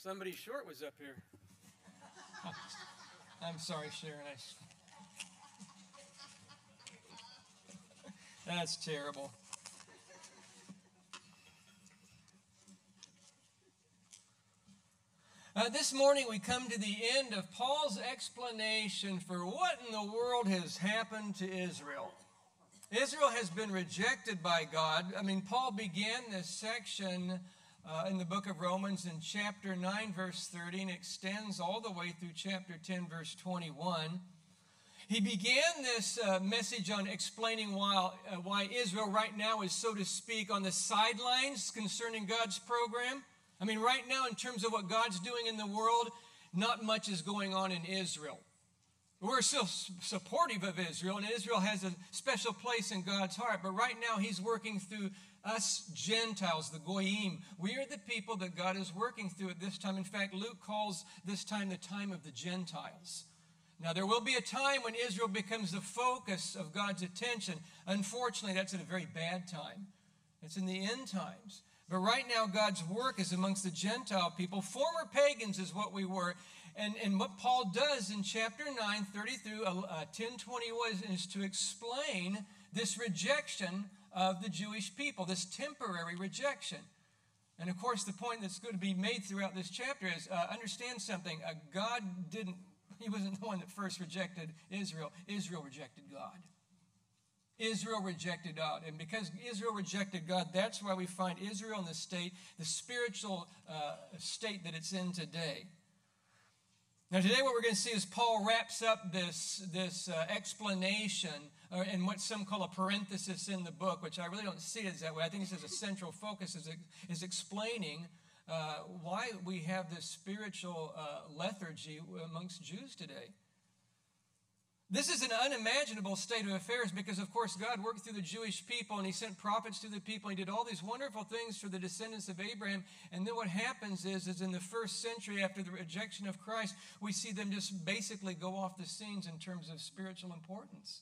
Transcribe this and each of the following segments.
Somebody short was up here. I'm sorry, Sharon. That's terrible. This morning we come to the end of Paul's explanation for what in the world has happened to Israel. Israel has been rejected by God. Paul began this section in the book of Romans in chapter 9, verse 30, and extends all the way through chapter 10, verse 21. He began this message on explaining why Israel right now is, so to speak, on the sidelines concerning God's program. Right now, in terms of what God's doing in the world, not much is going on in Israel. We're still supportive of Israel, and Israel has a special place in God's heart. But right now, he's working through us Gentiles, the Goyim. We are the people that God is working through at this time. In fact, Luke calls this time the time of the Gentiles. Now, there will be a time when Israel becomes the focus of God's attention. Unfortunately, that's at a very bad time. It's in the end times. But right now, God's work is amongst the Gentile people. Former pagans is what we were. And what Paul does in chapter 9, 30 through 10:21 is to explain this rejection of the Jewish people, this temporary rejection. And of course, the point that's going to be made throughout this chapter is understand something. He wasn't the one that first rejected Israel. Israel rejected God. Israel rejected God. And because Israel rejected God, that's why we find Israel in the state, the spiritual state that it's in today. Now, today what we're going to see is Paul wraps up this explanation and what some call a parenthesis in the book, which I really don't see it as that way. I think this is a central focus, is explaining why we have this spiritual lethargy amongst Jews today. This is an unimaginable state of affairs because, of course, God worked through the Jewish people and he sent prophets to the people. He did all these wonderful things for the descendants of Abraham. And then what happens is in the first century after the rejection of Christ, we see them just basically go off the scenes in terms of spiritual importance.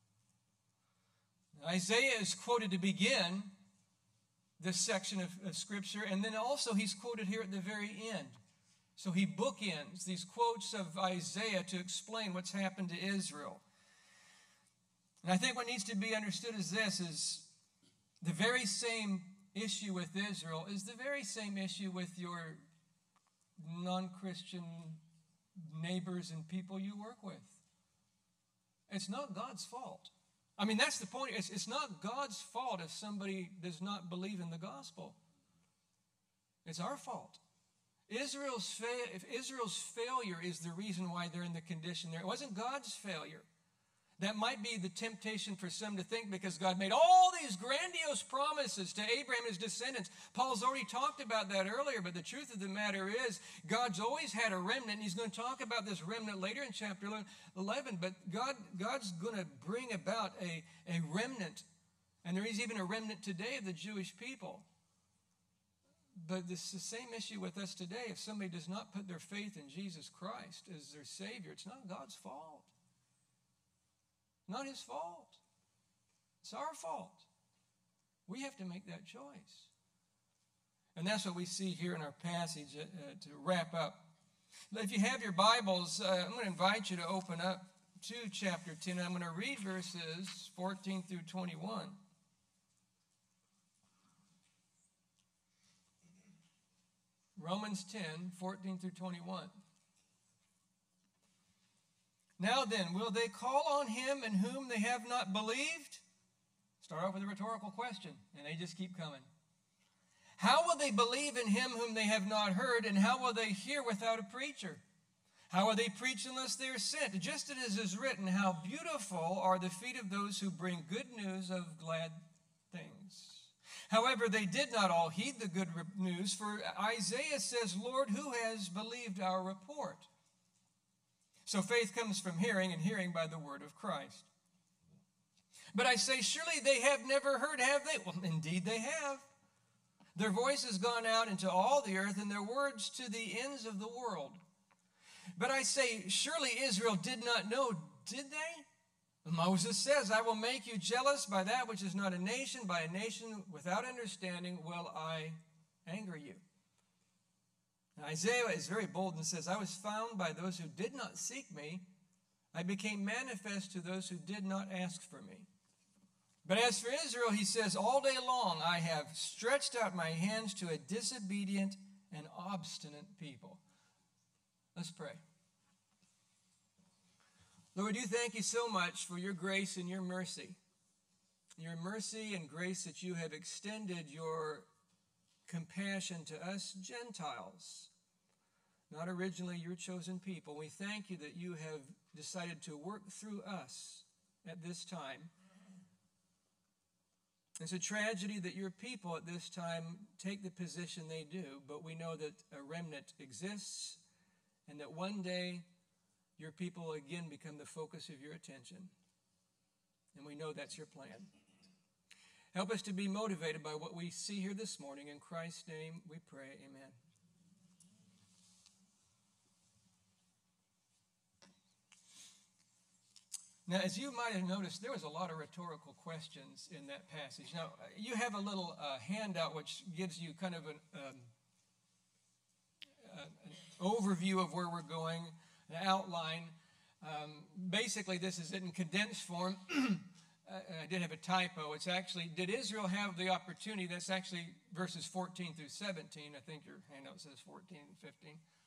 Isaiah is quoted to begin this section of Scripture, and then also he's quoted here at the very end. So he bookends these quotes of Isaiah to explain what's happened to Israel. And I think what needs to be understood is this, is the very same issue with Israel is the very same issue with your non-Christian neighbors and people you work with. It's not God's fault. That's the point. It's not God's fault if somebody does not believe in the gospel. It's our fault. Israel's failure is the reason why they're in the condition there. It wasn't God's failure. That might be the temptation for some to think because God made all these grandiose promises to Abraham and his descendants. Paul's already talked about that earlier, but the truth of the matter is God's always had a remnant, and he's going to talk about this remnant later in chapter 11, but God's going to bring about a remnant, and there is even a remnant today of the Jewish people. But it's the same issue with us today. If somebody does not put their faith in Jesus Christ as their Savior, it's not God's fault. Not his fault. It's our fault. We have to make that choice. And that's what we see here in our passage to wrap up. If you have your Bibles, I'm going to invite you to open up to chapter 10. I'm going to read verses 14 through 21. Romans 10, 14 through 21. Now then, will they call on him in whom they have not believed? Start off with a rhetorical question, and they just keep coming. How will they believe in him whom they have not heard, and how will they hear without a preacher? How will they preach unless they are sent? Just as it is written, how beautiful are the feet of those who bring good news of glad things. However, they did not all heed the good news, for Isaiah says, Lord, who has believed our report? So faith comes from hearing, and hearing by the word of Christ. But I say, surely they have never heard, have they? Well, indeed they have. Their voice has gone out into all the earth, and their words to the ends of the world. But I say, surely Israel did not know, did they? Moses says, I will make you jealous by that which is not a nation, by a nation without understanding will I anger you. Isaiah is very bold and says, I was found by those who did not seek me. I became manifest to those who did not ask for me. But as for Israel, he says, all day long I have stretched out my hands to a disobedient and obstinate people. Let's pray. Lord, you thank you so much for your grace and your mercy. Your mercy and grace that you have extended your compassion to us Gentiles, not originally your chosen people. We thank you that you have decided to work through us at this time. It's a tragedy that your people at this time take the position they do, but we know that a remnant exists and that one day your people again become the focus of your attention. And we know that's your plan. Help us to be motivated by what we see here this morning. In Christ's name we pray, amen. Now, as you might have noticed, there was a lot of rhetorical questions in that passage. Now, you have a little handout which gives you kind of an overview of where we're going, an outline. Basically, this is it in condensed form. I did have a typo. It's actually, did Israel have the opportunity? That's actually verses 14 through 17. I think your handout says 14 and 15.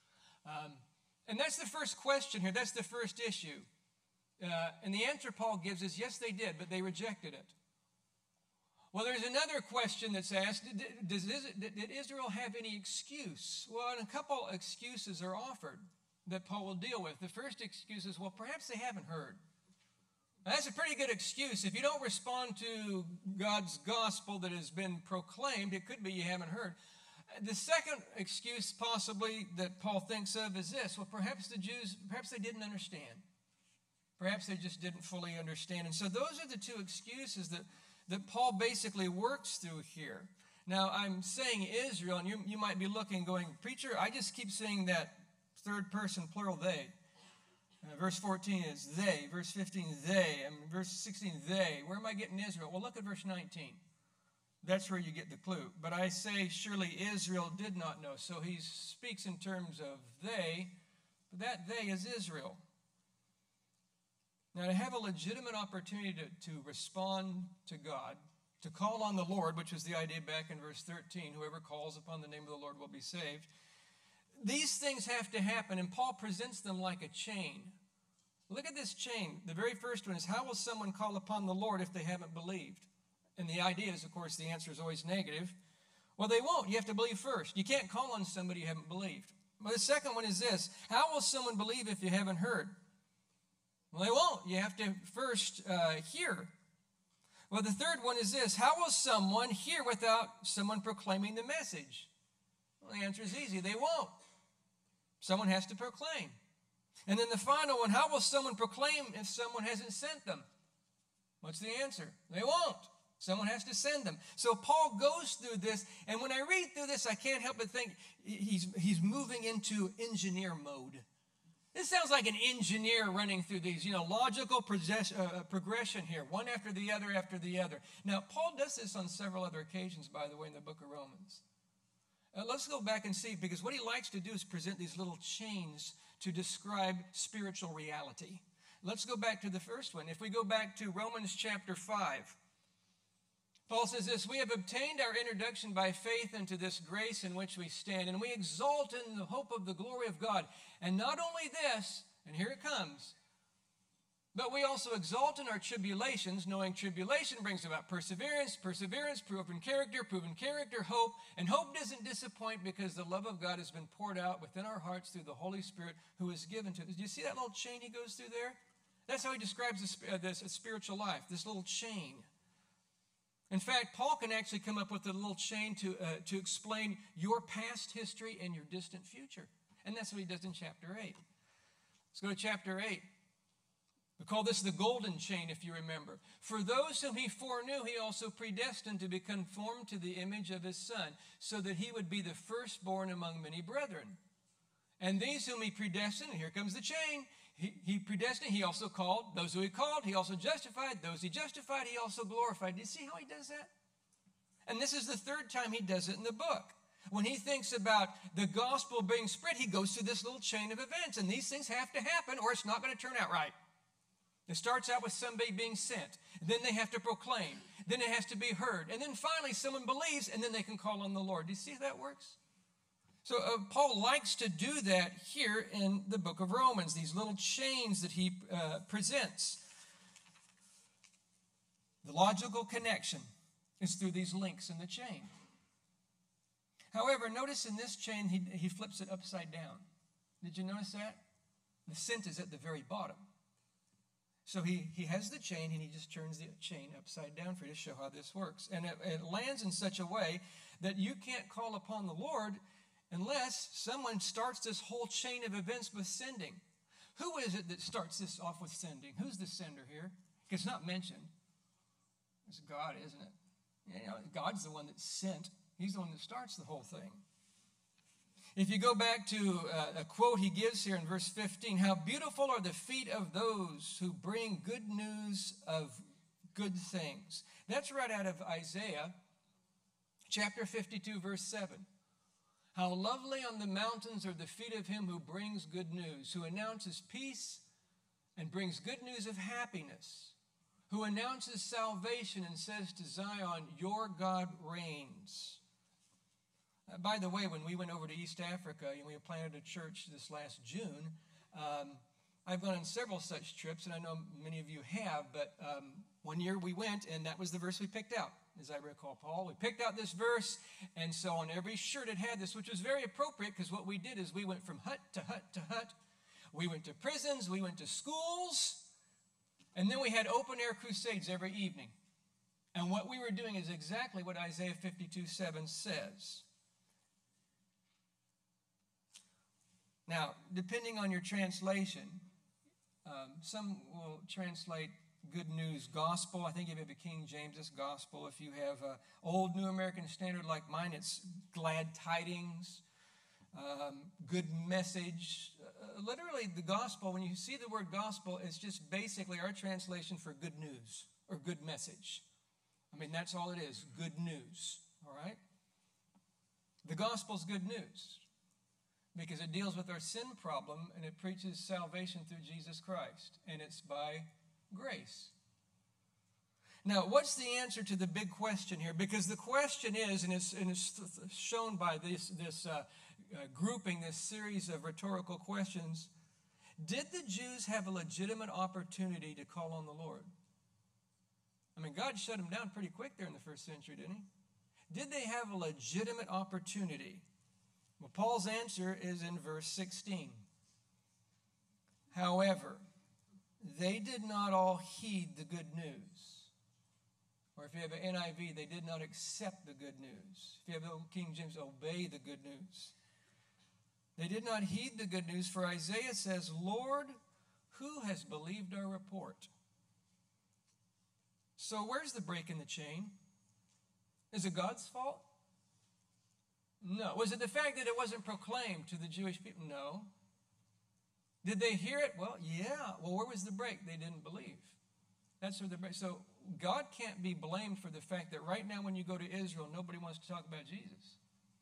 And that's the first question here. That's the first issue. And the answer Paul gives is, yes, they did, but they rejected it. Well, there's another question that's asked. Did Israel have any excuse? Well, and a couple excuses are offered that Paul will deal with. The first excuse is, well, perhaps they haven't heard. Now, that's a pretty good excuse. If you don't respond to God's gospel that has been proclaimed, it could be you haven't heard. The second excuse possibly that Paul thinks of is this. Well, perhaps the Jews, perhaps they didn't understand. Perhaps they just didn't fully understand. And so those are the two excuses that Paul basically works through here. Now, I'm saying Israel, and you might be looking going, preacher, I just keep saying that third person plural they. Verse 14 is they. Verse 15, they. Verse 16, they. Where am I getting Israel? Well, look at verse 19. That's where you get the clue. But I say, surely Israel did not know. So he speaks in terms of they, but that they is Israel. Now, to have a legitimate opportunity to respond to God, to call on the Lord, which was the idea back in verse 13, whoever calls upon the name of the Lord will be saved. These things have to happen, and Paul presents them like a chain. Look at this chain. The very first one is, how will someone call upon the Lord if they haven't believed? And the idea is, of course, the answer is always negative. Well, they won't. You have to believe first. You can't call on somebody you haven't believed. Well, the second one is this. How will someone believe if you haven't heard? Well, they won't. You have to first hear. Well, the third one is this. How will someone hear without someone proclaiming the message? Well, the answer is easy. They won't. Someone has to proclaim. And then the final one, how will someone proclaim if someone hasn't sent them? What's the answer? They won't. Someone has to send them. So Paul goes through this, and when I read through this, I can't help but think he's moving into engineer mode. This sounds like an engineer running through these, logical progression here, one after the other after the other. Now, Paul does this on several other occasions, by the way, in the book of Romans. Let's go back and see, because what he likes to do is present these little chains to describe spiritual reality. Let's go back to the first one. If we go back to Romans chapter 5, Paul says this, we have obtained our introduction by faith into this grace in which we stand, and we exult in the hope of the glory of God. And not only this, and here it comes, but we also exult in our tribulations, knowing tribulation brings about perseverance, perseverance, proven character, hope. And hope doesn't disappoint because the love of God has been poured out within our hearts through the Holy Spirit who is given to us. Do you see that little chain he goes through there? That's how he describes this spiritual life, this little chain. In fact, Paul can actually come up with a little chain to explain your past history and your distant future. And that's what he does in chapter 8. Let's go to chapter 8. We call this the golden chain, if you remember. For those whom he foreknew, he also predestined to be conformed to the image of his Son, so that he would be the firstborn among many brethren. And these whom he predestined, and here comes the chain, he predestined, he also called. Those who he called, he also justified. Those he justified, he also glorified. Do you see how he does that? And this is the third time he does it in the book. When he thinks about the gospel being spread, he goes through this little chain of events, and these things have to happen or it's not going to turn out right. It starts out with somebody being sent. Then they have to proclaim. Then it has to be heard. And then finally someone believes, and then they can call on the Lord. Do you see how that works? So Paul likes to do that here in the book of Romans, these little chains that he presents. The logical connection is through these links in the chain. However, notice in this chain, he flips it upside down. Did you notice that? The sent is at the very bottom. So he has the chain, and he just turns the chain upside down for you to show how this works. And it lands in such a way that you can't call upon the Lord unless someone starts this whole chain of events with sending. Who is it that starts this off with sending? Who's the sender here? It's not mentioned. It's God, isn't it? You know, God's the one that sent. He's the one that starts the whole thing. If you go back to a quote he gives here in verse 15, how beautiful are the feet of those who bring good news of good things. That's right out of Isaiah chapter 52, verse 7. How lovely on the mountains are the feet of him who brings good news, who announces peace and brings good news of happiness, who announces salvation and says to Zion, your God reigns. By the way, when we went over to East Africa and we planted a church this last June, I've gone on several such trips, and I know many of you have, but one year we went, and that was the verse we picked out, as I recall, Paul. We picked out this verse, and so on every shirt it had this, which was very appropriate, because what we did is we went from hut to hut to hut. We went to prisons, we went to schools, and then we had open-air crusades every evening. And what we were doing is exactly what Isaiah 52:7 says. Now, depending on your translation, some will translate good news gospel. I think if you have a King James, it's gospel. If you have an old New American Standard like mine, it's glad tidings, good message. Literally, the gospel, when you see the word gospel, it's just basically our translation for good news or good message. I mean, that's all it is, good news, all right? The gospel's good news, because it deals with our sin problem, and it preaches salvation through Jesus Christ, and it's by grace. Now, what's the answer to the big question here? Because the question is, and it's shown by this grouping, this series of rhetorical questions, did the Jews have a legitimate opportunity to call on the Lord? I mean, God shut them down pretty quick there in the first century, didn't he? Did they have a legitimate opportunity? Well, Paul's answer is in verse 16. However, they did not all heed the good news. Or if you have an NIV, they did not accept the good news. If you have the King James, obey the good news. They did not heed the good news, for Isaiah says, Lord, who has believed our report? So where's the break in the chain? Is it God's fault? No. Was it the fact that it wasn't proclaimed to the Jewish people? No. Did they hear it? Well, yeah. Well, where was the break? They didn't believe. That's where the break. So God can't be blamed for the fact that right now when you go to Israel, nobody wants to talk about Jesus.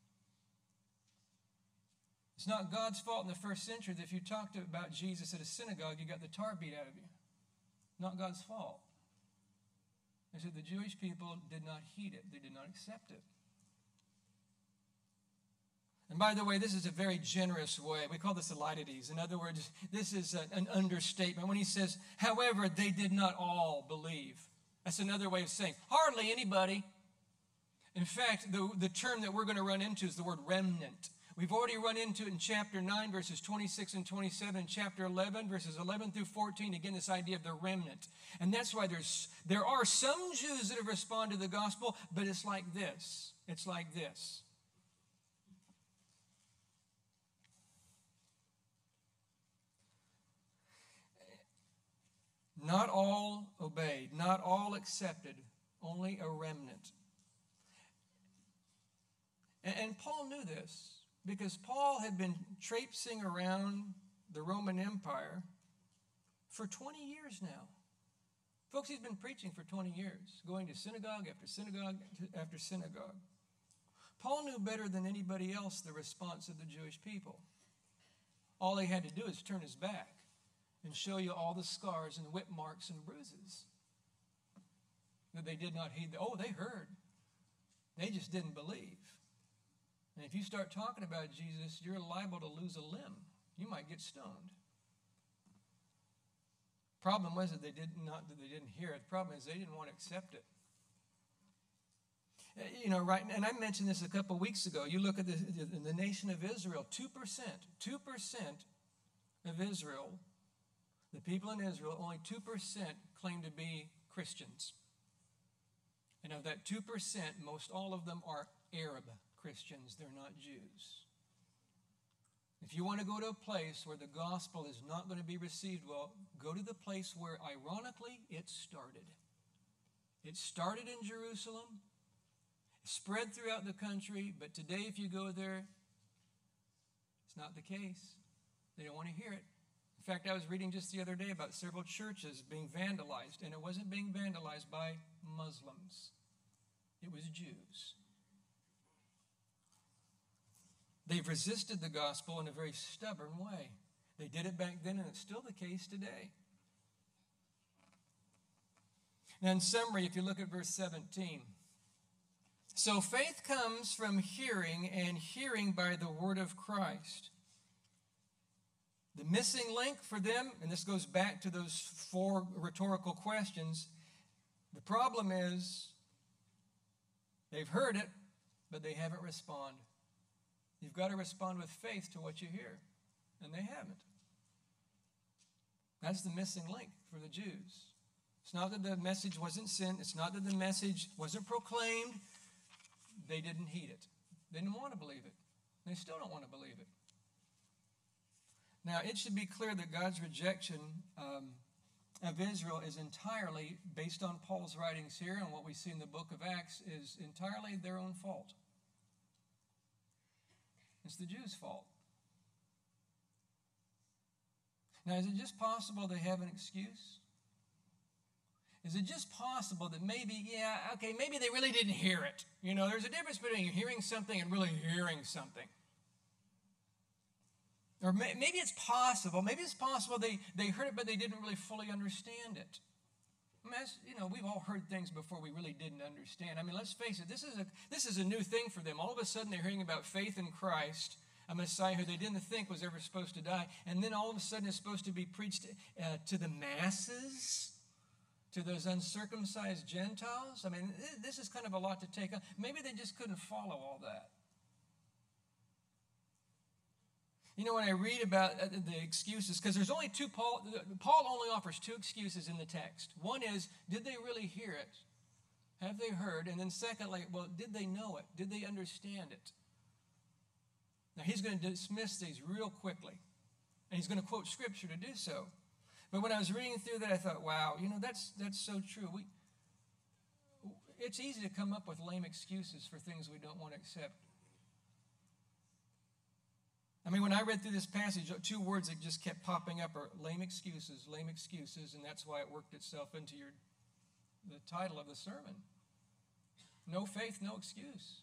It's not God's fault in the first century that if you talked about Jesus at a synagogue, you got the tar beat out of you. Not God's fault. And so the Jewish people did not heed it. They did not accept it. And by the way, this is a very generous way. We call this a Elidides. In other words, this is an understatement. When he says, however, they did not all believe. That's another way of saying, hardly anybody. In fact, the term that we're going to run into is the word remnant. We've already run into it in chapter 9, verses 26 and 27, and chapter 11, verses 11 through 14. Again, this idea of the remnant. And that's why there are some Jews that have responded to the gospel, but it's like this. It's like this. Not all obeyed, not all accepted, only a remnant. And Paul knew this because Paul had been traipsing around the Roman Empire for 20 years now. Folks, he's been preaching for 20 years, going to synagogue after synagogue after synagogue. Paul knew better than anybody else the response of the Jewish people. All he had to do is turn his back and show you all the scars and whip marks and bruises. That they did not heed. They heard. They just didn't believe. And if you start talking about Jesus, you're liable to lose a limb. You might get stoned. Problem was that they didn't hear it. The problem is they didn't want to accept it. You know, right? And I mentioned this a couple weeks ago. You look at the nation of Israel, 2% of Israel, the people in Israel, only 2% claim to be Christians. And of that 2%, most all of them are Arab Christians. They're not Jews. If you want to go to a place where the gospel is not going to be received well, go to the place where, ironically, it started. It started in Jerusalem, spread throughout the country, but today if you go there, it's not the case. They don't want to hear it. In fact, I was reading just the other day about several churches being vandalized, and it wasn't being vandalized by Muslims. It was Jews. They've resisted the gospel in a very stubborn way. They did it back then, and it's still the case today. Now, in summary, if you look at verse 17. So faith comes from hearing, and hearing by the word of Christ. The missing link for them, and this goes back to those 4 rhetorical questions, the problem is they've heard it, but they haven't responded. You've got to respond with faith to what you hear, and they haven't. That's the missing link for the Jews. It's not that the message wasn't sent. It's not that the message wasn't proclaimed. They didn't heed it. They didn't want to believe it. They still don't want to believe it. Now, it should be clear that God's rejection of Israel is entirely, based on Paul's writings here and what we see in the book of Acts, is entirely their own fault. It's the Jews' fault. Now, is it just possible they have an excuse? Is it just possible that maybe they really didn't hear it? You know, there's a difference between hearing something and really hearing something. Or maybe it's possible they heard it, but they didn't really fully understand it. I mean, we've all heard things before we really didn't understand. I mean, let's face it, this is a new thing for them. All of a sudden, they're hearing about faith in Christ, a Messiah who they didn't think was ever supposed to die. And then all of a sudden, it's supposed to be preached to the masses, to those uncircumcised Gentiles. I mean, this is kind of a lot to take on. Maybe they just couldn't follow all that. You know, when I read about the excuses, because there's only two, Paul only offers 2 excuses in the text. One is, did they really hear it? Have they heard? And then secondly, well, did they know it? Did they understand it? Now, he's going to dismiss these real quickly, and he's going to quote Scripture to do so. But when I was reading through that, I thought, wow, that's so true. It's easy to come up with lame excuses for things we don't want to accept. I mean, when I read through this passage, 2 words that just kept popping up are lame excuses, and that's why it worked itself into the title of the sermon. No faith, no excuse.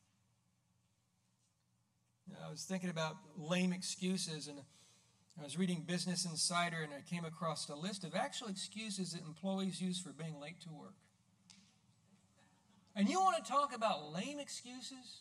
I was thinking about lame excuses, and I was reading Business Insider, and I came across a list of actual excuses that employees use for being late to work. And you want to talk about lame excuses?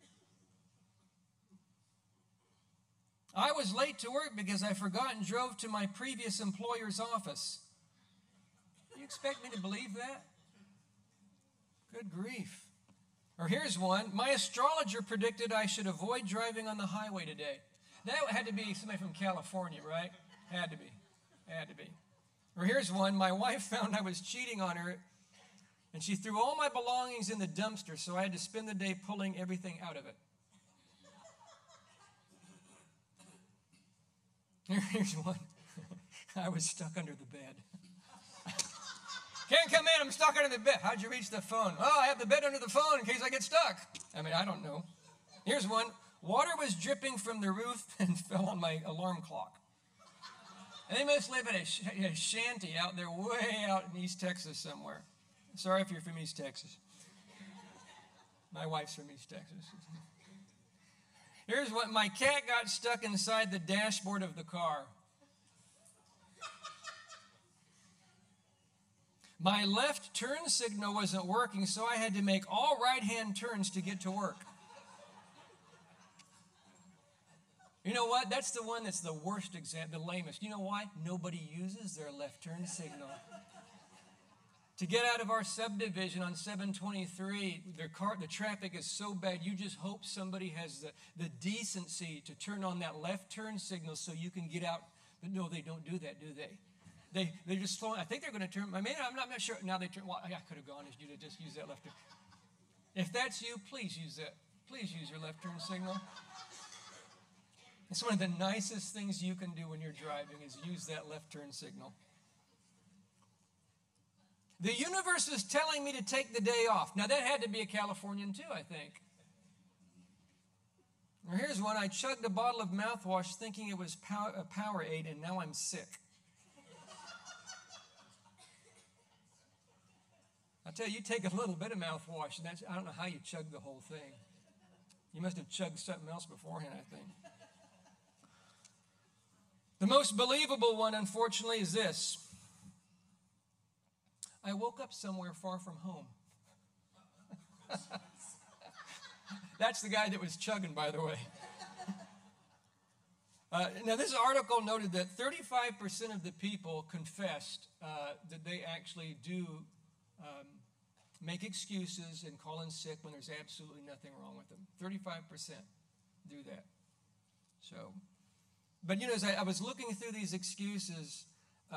I was late to work because I forgot and drove to my previous employer's office. You expect me to believe that? Good grief. Or here's one. My astrologer predicted I should avoid driving on the highway today. That had to be somebody from California, right? Had to be. Or here's one. My wife found I was cheating on her, and she threw all my belongings in the dumpster, so I had to spend the day pulling everything out of it. Here's one. I was stuck under the bed. Can't come in, I'm stuck under the bed. How'd you reach the phone? Oh, I have the bed under the phone in case I get stuck. I mean, I don't know. Here's one. Water was dripping from the roof and fell on my alarm clock. And they must live in a shanty out there, way out in East Texas somewhere. Sorry if you're from East Texas. My wife's from East Texas. Here's what my cat got stuck inside the dashboard of the car. My left turn signal wasn't working, so I had to make all right-hand turns to get to work. You know what? That's the one that's the worst example, the lamest. You know why? Nobody uses their left turn signal. To get out of our subdivision on 723, the traffic is so bad, you just hope somebody has the decency to turn on that left turn signal so you can get out. But no, they don't do that, do they? They're just slowing. I think they're going to turn. I'm not sure. Now they turn. Well, I could have gone as you to just use that left turn. If that's you, please use that. Please use your left turn signal. It's one of the nicest things you can do when you're driving is use that left turn signal. The universe is telling me to take the day off. Now, that had to be a Californian too, I think. Now, here's one. I chugged a bottle of mouthwash thinking it was a Powerade, and now I'm sick. I'll tell you, you take a little bit of mouthwash, and I don't know how you chug the whole thing. You must have chugged something else beforehand, I think. The most believable one, unfortunately, is this. I woke up somewhere far from home. That's the guy that was chugging, by the way. Now, this article noted that 35% of the people confessed that they actually do make excuses and call in sick when there's absolutely nothing wrong with them. 35% do that. So, but you know, as I was looking through these excuses,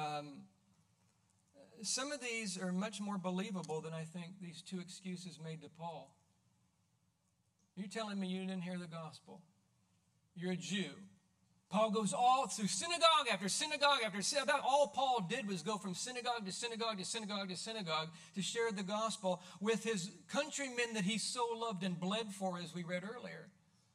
some of these are much more believable than I think these two excuses made to Paul. You're telling me you didn't hear the gospel. You're a Jew. Paul goes all through synagogue after synagogue after synagogue. All Paul did was go from synagogue to synagogue to synagogue to synagogue to share the gospel with his countrymen that he so loved and bled for, as we read earlier.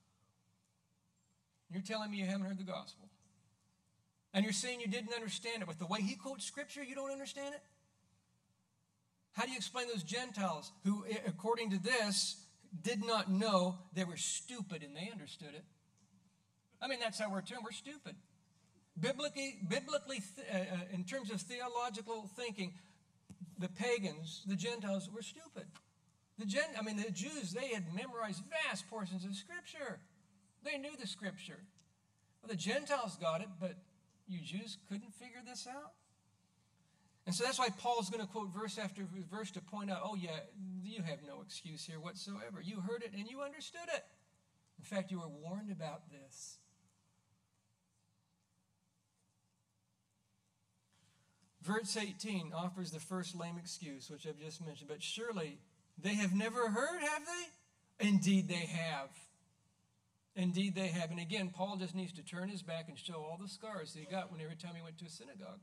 You're telling me you haven't heard the gospel. And you're saying you didn't understand it. With the way he quotes Scripture, you don't understand it? How do you explain those Gentiles who, according to this, did not know they were stupid and they understood it? I mean, that's how we're termed. We're stupid. Biblically, in terms of theological thinking, the pagans, the Gentiles, were stupid. The Jews, they had memorized vast portions of Scripture. They knew the Scripture. Well, the Gentiles got it, but you Jews couldn't figure this out? And so that's why Paul's going to quote verse after verse to point out, oh yeah, you have no excuse here whatsoever. You heard it and you understood it. In fact, you were warned about this. Verse 18 offers the first lame excuse, which I've just mentioned. But surely they have never heard, have they? Indeed they have. Indeed they have. And again, Paul just needs to turn his back and show all the scars that he got every time he went to a synagogue.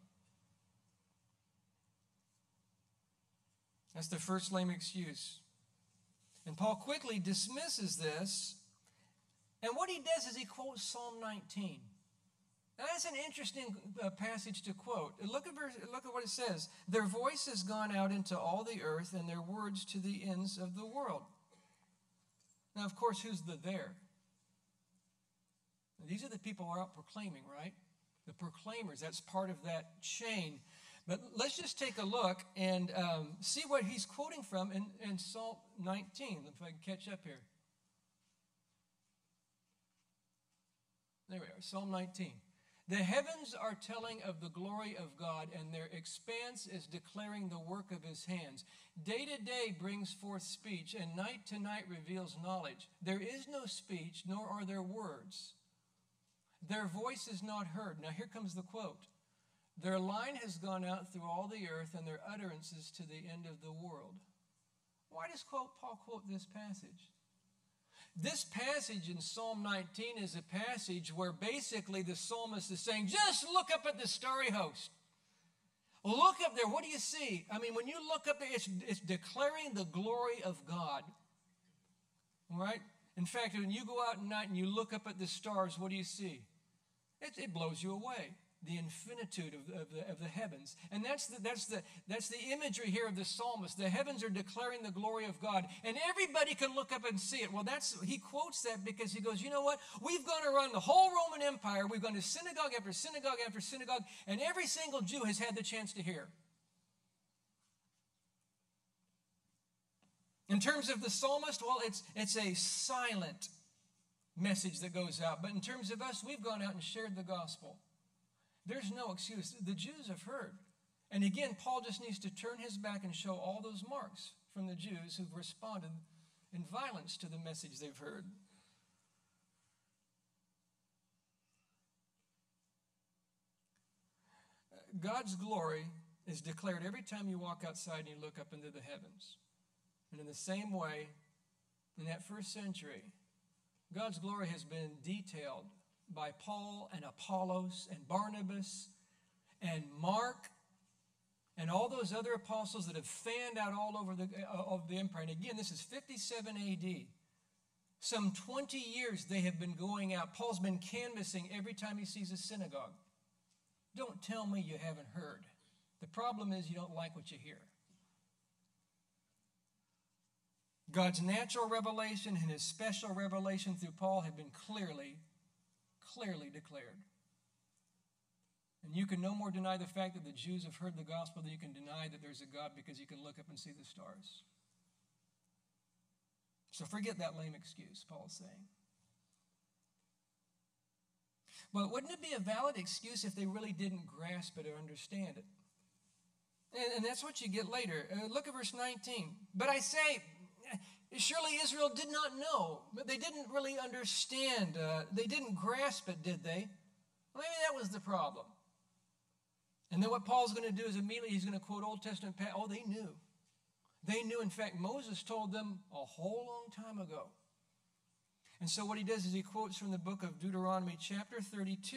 That's the first lame excuse. And Paul quickly dismisses this. And what he does is he quotes Psalm 19. Now, that's an interesting passage to quote. Look at what it says. Their voice has gone out into all the earth, and their words to the ends of the world. Now, of course, who's the there? These are the people who are out proclaiming, right? The proclaimers. That's part of that chain. But let's just take a look and see what he's quoting from in Psalm 19. If I can catch up here. There we are, Psalm 19. The heavens are telling of the glory of God, and their expanse is declaring the work of his hands. Day to day brings forth speech, and night to night reveals knowledge. There is no speech, nor are there words. Their voice is not heard. Now here comes the quote. Their line has gone out through all the earth, and their utterances to the end of the world. Why does Paul quote this passage? This passage in Psalm 19 is a passage where basically the psalmist is saying, just look up at the starry host. Look up there. What do you see? I mean, when you look up there, it's declaring the glory of God. All right? In fact, when you go out at night and you look up at the stars, what do you see? It blows you away. the infinitude of the heavens. And that's the imagery here of the psalmist. The heavens are declaring the glory of God, and everybody can look up and see it. Well, he quotes that because he goes, you know what? We've gone around the whole Roman Empire. We've gone to synagogue after synagogue after synagogue, and every single Jew has had the chance to hear. In terms of the psalmist, well, it's a silent message that goes out. But in terms of us, we've gone out and shared the gospel. There's no excuse. The Jews have heard. And again, Paul just needs to turn his back and show all those marks from the Jews who've responded in violence to the message they've heard. God's glory is declared every time you walk outside and you look up into the heavens. And in the same way, in that first century, God's glory has been detailed by Paul and Apollos and Barnabas and Mark and all those other apostles that have fanned out all over the empire. And again, this is 57 A.D. Some 20 years they have been going out. Paul's been canvassing every time he sees a synagogue. Don't tell me you haven't heard. The problem is you don't like what you hear. God's natural revelation and his special revelation through Paul have been clearly declared. And you can no more deny the fact that the Jews have heard the gospel than you can deny that there's a God, because you can look up and see the stars. So forget that lame excuse, Paul's saying. But wouldn't it be a valid excuse if they really didn't grasp it or understand it? And that's what you get later. Look at verse 19. But I say, surely Israel did not know, but they didn't really understand. They didn't grasp it, did they? Well, maybe that was the problem. And then what Paul's going to do is immediately he's going to quote Old Testament. Oh, they knew. They knew. In fact, Moses told them a whole long time ago. And so what he does is he quotes from the book of Deuteronomy chapter 32.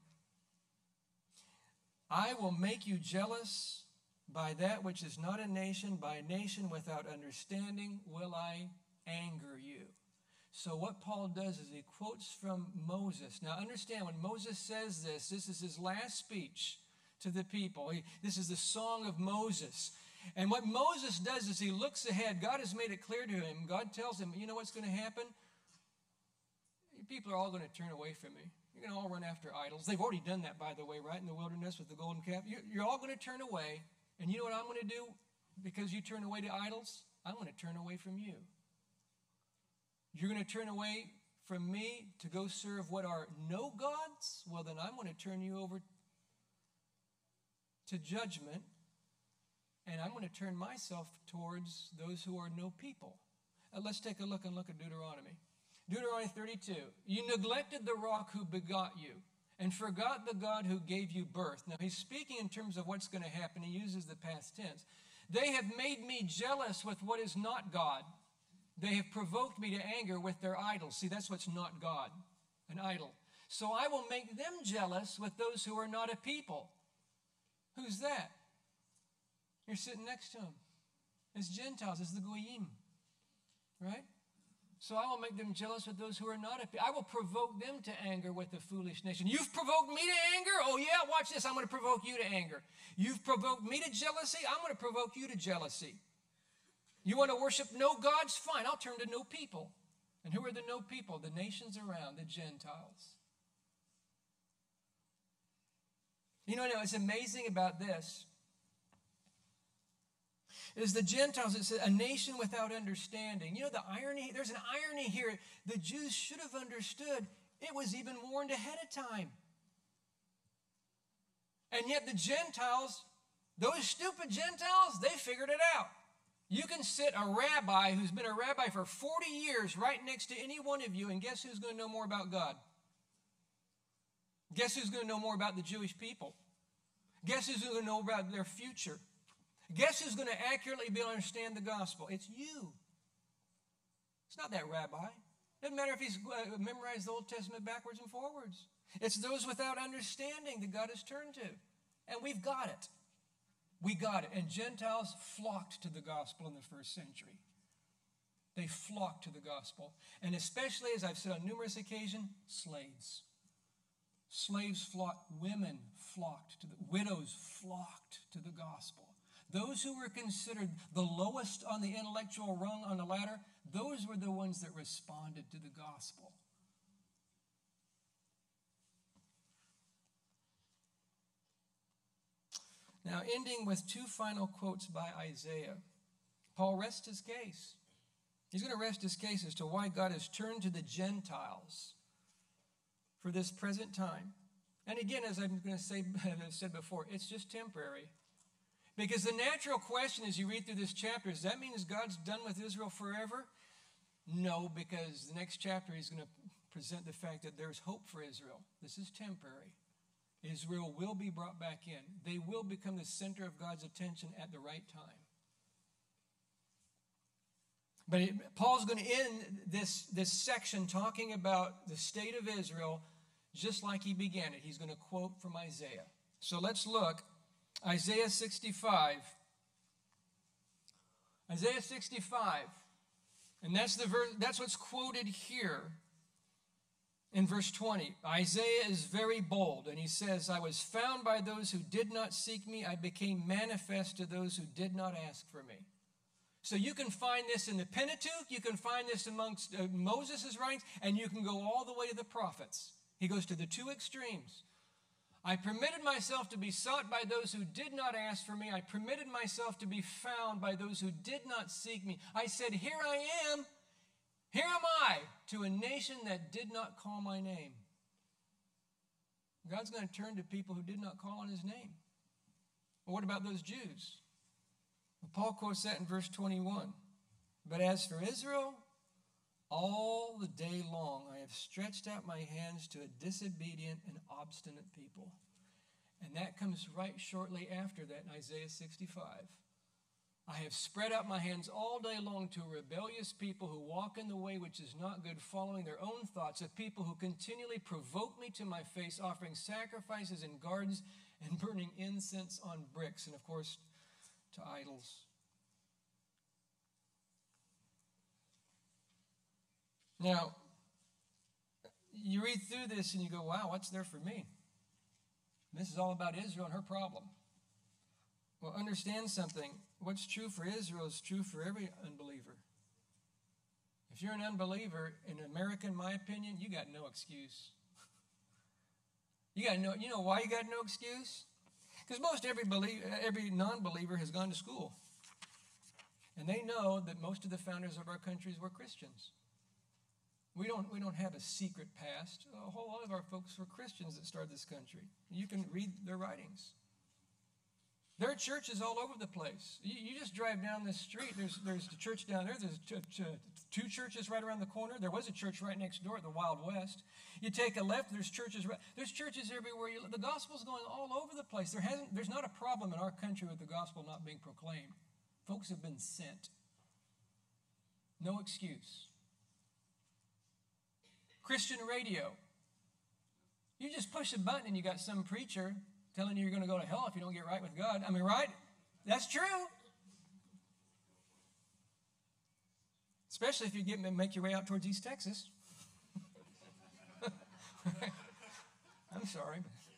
I will make you jealous by that which is not a nation, by a nation without understanding will I anger you. So what Paul does is he quotes from Moses. Now understand, when Moses says this is his last speech to the people. This is the song of Moses. And what Moses does is he looks ahead. God has made it clear to him. God tells him, you know what's going to happen? People are all going to turn away from me. You're going to all run after idols. They've already done that, by the way, right in the wilderness with the golden calf. You're all going to turn away. And you know what I'm going to do? Because you turn away to idols, I'm going to turn away from you. You're going to turn away from me to go serve what are no gods? Well, then I'm going to turn you over to judgment, and I'm going to turn myself towards those who are no people. Let's take a look at Deuteronomy. Deuteronomy 32. You neglected the rock who begot you, and forgot the God who gave you birth. Now, he's speaking in terms of what's going to happen. He uses the past tense. They have made me jealous with what is not God. They have provoked me to anger with their idols. See, that's what's not God, an idol. So I will make them jealous with those who are not a people. Who's that? You're sitting next to him. It's Gentiles. It's the Goyim. Right? So I will make them jealous with those who are not a people. I will provoke them to anger with the foolish nation. You've provoked me to anger? Oh yeah, watch this. I'm going to provoke you to anger. You've provoked me to jealousy? I'm going to provoke you to jealousy. You want to worship no gods? Fine, I'll turn to no people. And who are the no people? The nations around, the Gentiles. You know what's amazing about this is the Gentiles. It's a nation without understanding. You know the irony? There's an irony here. The Jews should have understood. It was even warned ahead of time. And yet the Gentiles, those stupid Gentiles, they figured it out. You can sit a rabbi who's been a rabbi for 40 years right next to any one of you, and guess who's going to know more about God? Guess who's going to know more about the Jewish people? Guess who's going to know about their future? Guess who's going to accurately be able to understand the gospel? It's you. It's not that rabbi. Doesn't matter if he's memorized the Old Testament backwards and forwards. It's those without understanding that God has turned to. And we've got it. We got it. And Gentiles flocked to the gospel in the first century. They flocked to the gospel. And especially, as I've said on numerous occasions, slaves. Slaves flocked, women flocked, widows flocked to the gospel. Those who were considered the lowest on the intellectual rung on the ladder, those were the ones that responded to the gospel. Now, ending with two final quotes by Isaiah, Paul rests his case. He's going to rest his case as to why God has turned to the Gentiles for this present time. And again, as I'm going to say, as I've said before, it's just temporary. Because the natural question as you read through this chapter, does that mean God's done with Israel forever? No, because the next chapter he's going to present the fact that there's hope for Israel. This is temporary. Israel will be brought back in. They will become the center of God's attention at the right time. But Paul's going to end this section talking about the state of Israel just like he began it. He's going to quote from Isaiah. So let's look. Isaiah 65. Isaiah 65. And that's the verse, that's what's quoted here in verse 20. Isaiah is very bold, and he says, I was found by those who did not seek me. I became manifest to those who did not ask for me. So you can find this in the Pentateuch, you can find this amongst Moses' writings, and you can go all the way to the prophets. He goes to the two extremes. I permitted myself to be sought by those who did not ask for me. I permitted myself to be found by those who did not seek me. I said, here I am, here am I, to a nation that did not call my name. God's going to turn to people who did not call on his name. Well, what about those Jews? Well, Paul quotes that in verse 21. But as for Israel, all the day long I have stretched out my hands to a disobedient and obstinate people. And that comes right shortly after that in Isaiah 65. I have spread out my hands all day long to a rebellious people who walk in the way which is not good, following their own thoughts, of people who continually provoke me to my face, offering sacrifices in gardens and burning incense on bricks, and of course to idols. Now, you read through this and you go, wow, what's there for me? This is all about Israel and her problem. Well, understand something. What's true for Israel is true for every unbeliever. If you're an unbeliever in America, in my opinion, you got no excuse. You know why you got no excuse? Because every non-believer has gone to school. And they know that most of the founders of our countries were Christians. We don't have a secret past. A whole lot of our folks were Christians that started this country. You can read their writings. There are churches all over the place. You just drive down this street. There's the church down there. There's two churches right around the corner. There was a church right next door at the Wild West. You take a left. There's churches everywhere. The gospel's going all over the place. There's not a problem in our country with the gospel not being proclaimed. Folks have been sent. No excuse. Christian radio. You just push a button and you got some preacher telling you you're going to go to hell if you don't get right with God. I mean, right? That's true. Especially if you make your way out towards East Texas. I'm sorry.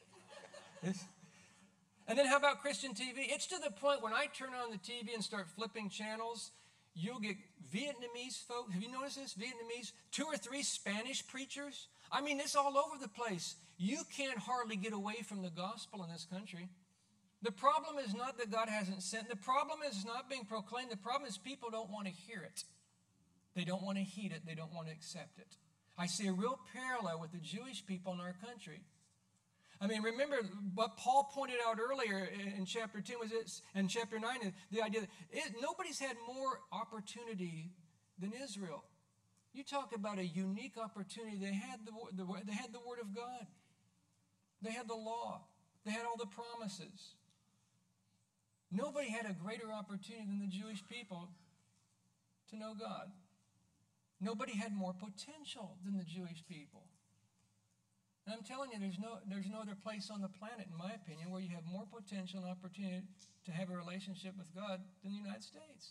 And then how about Christian TV? It's to the point when I turn on the TV and start flipping channels, you'll get Vietnamese folks. Have you noticed this? Vietnamese, 2 or 3 Spanish preachers. I mean, it's all over the place. You can't hardly get away from the gospel in this country. The problem is not that God hasn't sent. The problem is not being proclaimed. The problem is people don't want to hear it. They don't want to heed it. They don't want to accept it. I see a real parallel with the Jewish people in our country. I mean, remember what Paul pointed out earlier in chapter 10 was this, and chapter 9, the idea that nobody's had more opportunity than Israel. You talk about a unique opportunity. They had the Word of God. They had the law. They had all the promises. Nobody had a greater opportunity than the Jewish people to know God. Nobody had more potential than the Jewish people. And I'm telling you, there's no other place on the planet, in my opinion, where you have more potential and opportunity to have a relationship with God than the United States.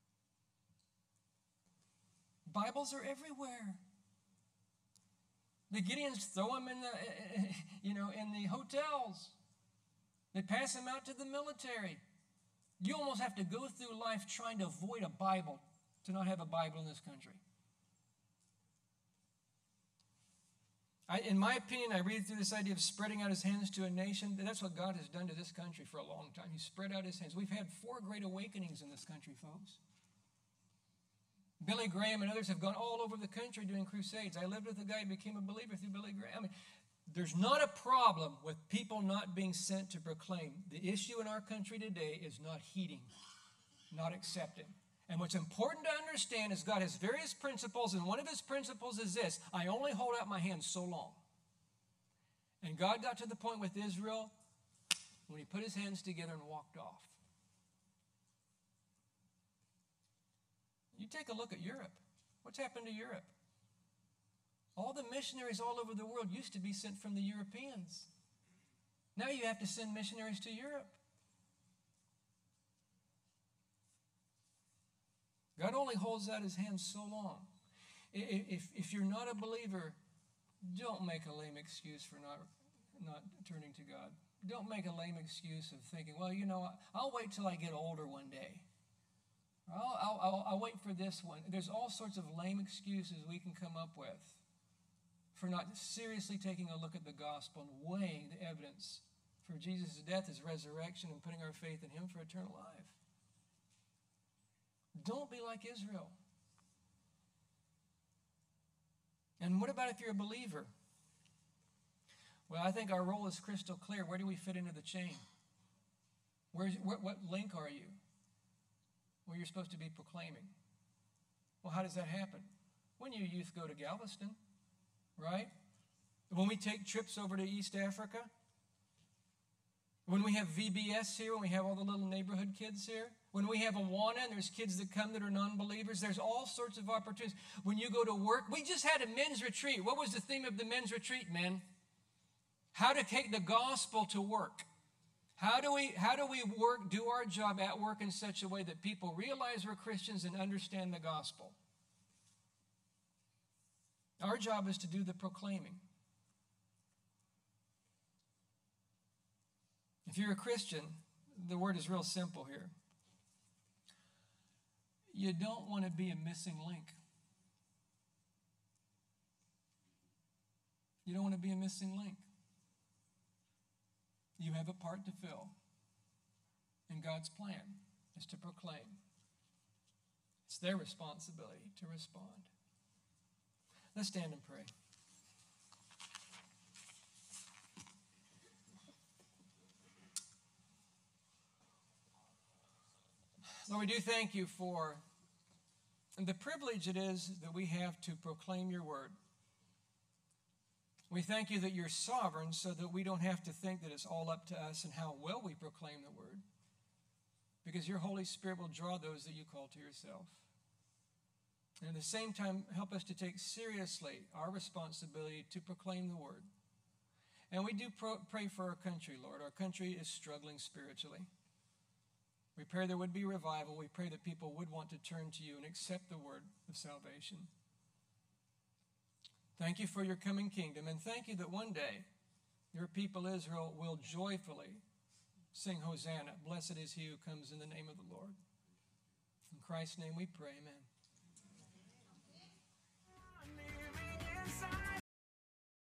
Bibles are everywhere. The Gideons throw them in the hotels. They pass them out to the military. You almost have to go through life trying to avoid a Bible to not have a Bible in this country. In my opinion, I read through this idea of spreading out his hands to a nation. That's what God has done to this country for a long time. He spread out his hands. We've had 4 great awakenings in this country, folks. Billy Graham and others have gone all over the country doing crusades. I lived with a guy who became a believer through Billy Graham. I mean, there's not a problem with people not being sent to proclaim. The issue in our country today is not heeding, not accepting. And what's important to understand is God has various principles, and one of his principles is this: I only hold out my hand so long. And God got to the point with Israel when he put his hands together and walked off. You take a look at Europe. What's happened to Europe? All the missionaries all over the world used to be sent from the Europeans. Now you have to send missionaries to Europe. God only holds out his hand so long. If you're not a believer, don't make a lame excuse for not turning to God. Don't make a lame excuse of thinking, well, I'll wait till I get older one day. I'll wait for this one. There's all sorts of lame excuses we can come up with for not seriously taking a look at the gospel and weighing the evidence for Jesus' death, his resurrection, and putting our faith in him for eternal life. Don't be like Israel. And what about if you're a believer? Well, I think our role is crystal clear. Where do we fit into the chain? What link are you? Where you're supposed to be proclaiming. Well, how does that happen? When you youth go to Galveston, right? When we take trips over to East Africa, when we have VBS here, when we have all the little neighborhood kids here, when we have Awana and there's kids that come that are non-believers, there's all sorts of opportunities. When you go to work, we just had a men's retreat. What was the theme of the men's retreat, men? How to take the gospel to work. How do we do our job at work in such a way that people realize we're Christians and understand the gospel? Our job is to do the proclaiming. If you're a Christian, the word is real simple here. You don't want to be a missing link. You don't want to be a missing link. You have a part to fill. And God's plan is to proclaim. It's their responsibility to respond. Let's stand and pray. Lord, we do thank you for the privilege it is that we have to proclaim your word. We thank you that you're sovereign so that we don't have to think that it's all up to us and how well we proclaim the word, because your Holy Spirit will draw those that you call to yourself. And at the same time, help us to take seriously our responsibility to proclaim the word. And we do pray for our country, Lord. Our country is struggling spiritually. We pray there would be revival. We pray that people would want to turn to you and accept the word of salvation. Thank you for your coming kingdom, and thank you that one day your people Israel will joyfully sing Hosanna. Blessed is he who comes in the name of the Lord. In Christ's name we pray, amen.